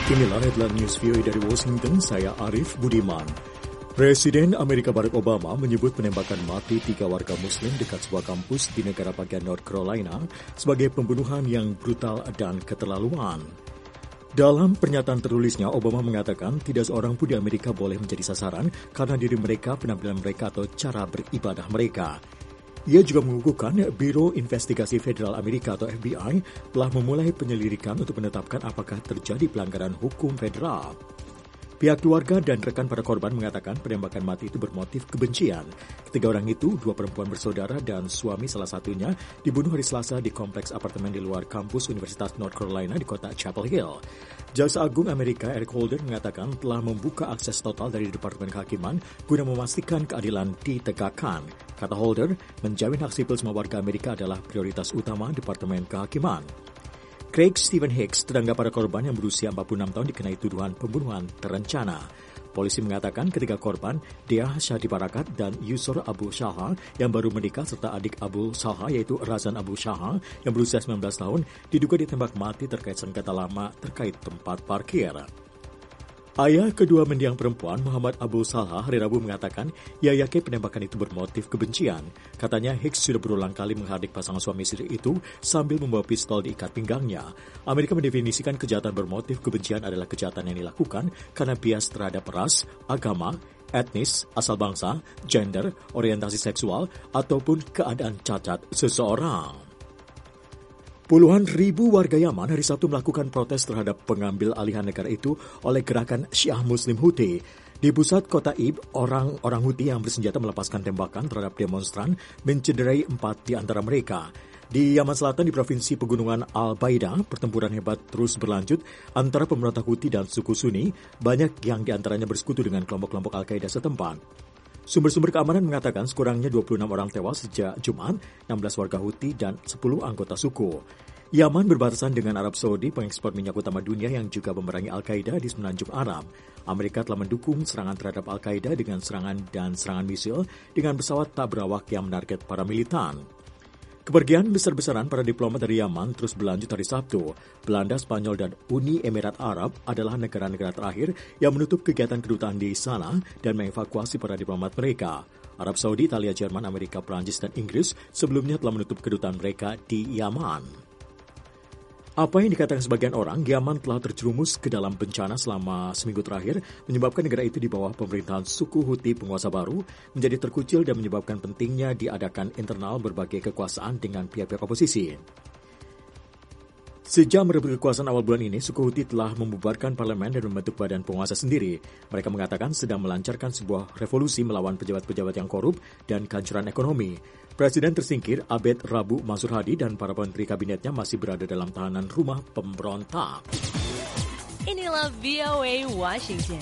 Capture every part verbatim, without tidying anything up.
Inilah headline news V O A dari Washington, saya Arif Budiman. Presiden Amerika Barack Obama menyebut penembakan mati tiga warga Muslim dekat sebuah kampus di negara bagian North Carolina sebagai pembunuhan yang brutal dan keterlaluan. Dalam pernyataan tertulisnya, Obama mengatakan tidak seorang pun di Amerika boleh menjadi sasaran karena diri mereka, penampilan mereka, atau cara beribadah mereka. Ia juga mengukuhkan Biro Investigasi Federal Amerika atau F B I telah memulai penyelidikan untuk menetapkan apakah terjadi pelanggaran hukum federal. Pihak keluarga dan rekan para korban mengatakan penembakan mati itu bermotif kebencian. Ketiga orang itu, dua perempuan bersaudara dan suami salah satunya, dibunuh hari Selasa di kompleks apartemen di luar kampus Universitas North Carolina di kota Chapel Hill. Jaksa Agung Amerika Eric Holder mengatakan telah membuka akses total dari Departemen Kehakiman guna memastikan keadilan ditegakkan. Kata Holder, menjamin hak sipil semua warga Amerika adalah prioritas utama Departemen Kehakiman. Craig Stephen Hicks, tetangga para korban yang berusia empat puluh enam tahun, dikenai tuduhan pembunuhan terencana. Polisi mengatakan ketiga korban, Dea Shadi Barakat dan Yusor Abu Shaha yang baru menikah serta adik Abu Shaha yaitu Razan Abu Shaha yang berusia sembilan belas tahun, diduga ditembak mati terkait sengketa lama terkait tempat parkir. Ayah kedua mendiang perempuan, Muhammad Abu Salha, hari Rabu mengatakan ia yakin penembakan itu bermotif kebencian. Katanya Hicks sudah berulang kali menghardik pasangan suami istri itu sambil membawa pistol di ikat pinggangnya. Amerika mendefinisikan kejahatan bermotif kebencian adalah kejahatan yang dilakukan karena bias terhadap ras, agama, etnis, asal bangsa, gender, orientasi seksual, ataupun keadaan cacat seseorang. Puluhan ribu warga Yaman hari Sabtu melakukan protes terhadap pengambil alihan negara itu oleh gerakan Syiah Muslim Houthi. Di pusat kota Ib, orang-orang Houthi yang bersenjata melepaskan tembakan terhadap demonstran mencederai empat di antara mereka. Di Yaman Selatan di Provinsi Pegunungan Al-Baida, pertempuran hebat terus berlanjut antara pemberontak Houthi dan suku Sunni, banyak yang di antaranya bersekutu dengan kelompok-kelompok Al-Qaeda setempat. Sumber-sumber keamanan mengatakan sekurangnya dua puluh enam orang tewas sejak Jumat, enam belas warga Houthi dan sepuluh anggota suku. Yaman berbatasan dengan Arab Saudi, pengekspor minyak utama dunia yang juga memerangi Al-Qaeda di Semenanjung Arab. Amerika telah mendukung serangan terhadap Al-Qaeda dengan serangan dan serangan misil dengan pesawat tak berawak yang menarget para militan. Kepergian besar-besaran para diplomat dari Yaman terus berlanjut hari Sabtu. Belanda, Spanyol, dan Uni Emirat Arab adalah negara-negara terakhir yang menutup kegiatan kedutaan di sana dan mengevakuasi para diplomat mereka. Arab Saudi, Italia, Jerman, Amerika, Prancis, dan Inggris sebelumnya telah menutup kedutaan mereka di Yaman. Apa yang dikatakan sebagian orang, Yaman telah terjerumus ke dalam bencana selama seminggu terakhir, menyebabkan negara itu di bawah pemerintahan suku Houthi penguasa baru, menjadi terkucil dan menyebabkan pentingnya diadakan internal berbagai kekuasaan dengan pihak-pihak oposisi. Sejak merebut kekuasaan awal bulan ini, suku Houthi telah membubarkan parlemen dan membentuk badan penguasa sendiri. Mereka mengatakan sedang melancarkan sebuah revolusi melawan pejabat-pejabat yang korup dan kehancuran ekonomi. Presiden tersingkir Abed Rabu Mansur Hadi dan para menteri kabinetnya masih berada dalam tahanan rumah pemberontak. Inilah V O A Washington.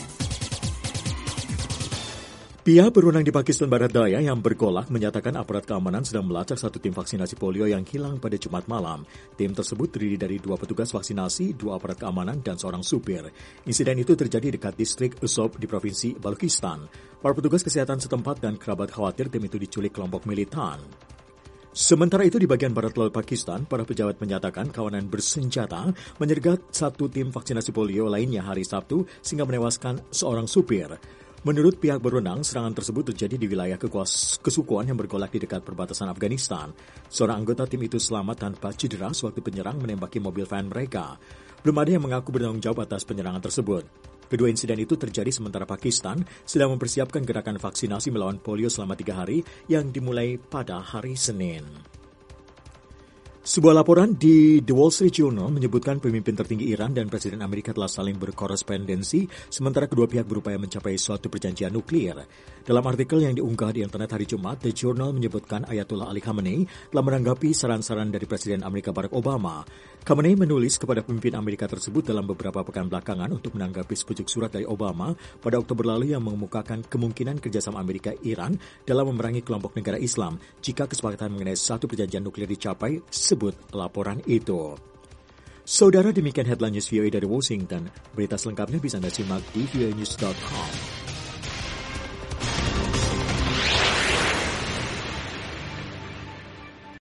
Pihak berwenang di Pakistan Barat Daya yang bergolak menyatakan aparat keamanan sedang melacak satu tim vaksinasi polio yang hilang pada Jumat malam. Tim tersebut terdiri dari dua petugas vaksinasi, dua aparat keamanan, dan seorang supir. Insiden itu terjadi dekat distrik Usob di Provinsi Balochistan. Para petugas kesehatan setempat dan kerabat khawatir tim itu diculik kelompok militan. Sementara itu di bagian barat laut Pakistan, para pejabat menyatakan kawanan bersenjata menyergap satu tim vaksinasi polio lainnya hari Sabtu sehingga menewaskan seorang supir. Menurut pihak berwenang, serangan tersebut terjadi di wilayah kekuas- kesukuan yang bergolak di dekat perbatasan Afghanistan. Seorang anggota tim itu selamat tanpa cedera sewaktu penyerang menembaki mobil van mereka. Belum ada yang mengaku bertanggung jawab atas penyerangan tersebut. Kedua insiden itu terjadi sementara Pakistan sedang mempersiapkan gerakan vaksinasi melawan polio selama tiga hari yang dimulai pada hari Senin. Sebuah laporan di The Wall Street Journal menyebutkan pemimpin tertinggi Iran dan Presiden Amerika telah saling berkorespondensi sementara kedua pihak berupaya mencapai suatu perjanjian nuklir. Dalam artikel yang diunggah di internet hari Jumat, The Journal menyebutkan Ayatollah Ali Khamenei telah menanggapi saran-saran dari Presiden Amerika Barack Obama. Khamenei menulis kepada pemimpin Amerika tersebut dalam beberapa pekan belakangan untuk menanggapi sepucuk surat dari Obama pada Oktober lalu yang mengemukakan kemungkinan kerjasama Amerika-Iran dalam memerangi kelompok negara Islam jika kesepakatan mengenai satu perjanjian nuklir dicapai, sebut laporan itu. Saudara, demikian headline news V O A dari Washington. Berita selengkapnya bisa Anda simak di v o a news dot com.